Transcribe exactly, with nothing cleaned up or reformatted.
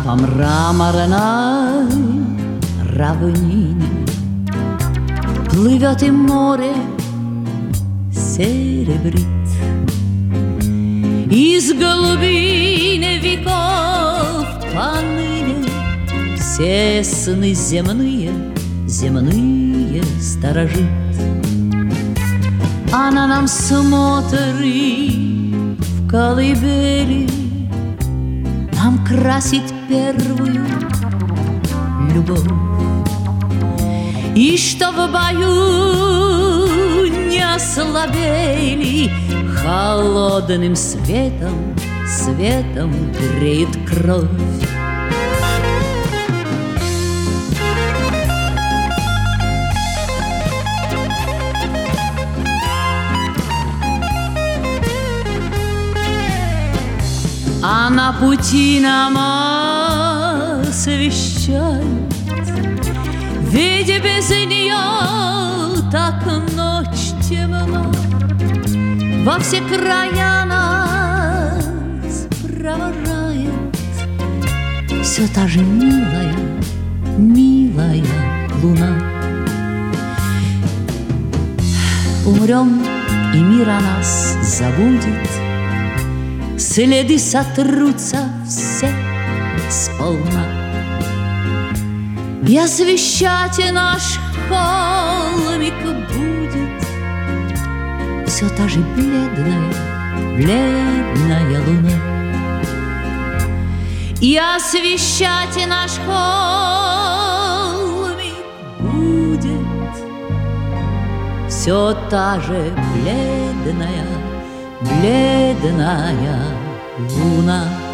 по мраморной равнине плывет и море серебрит. Из глубины веков поныне все сны земные, земные сторожит. Она нам смотрит в колыбели, нам красит первую любовь. И что в бою не ослабели, холодным светом, светом греет кровь. А на пути нам освещает, ведь без нее так ночь темна. Во все края нас провожает все та же милая, милая луна. Умрем, и мир о нас забудет, следы сотрутся все сполна. И освещать наш холмик будет все та же бледная, бледная луна. И освещать наш холмик будет все та же бледная, бледная луна.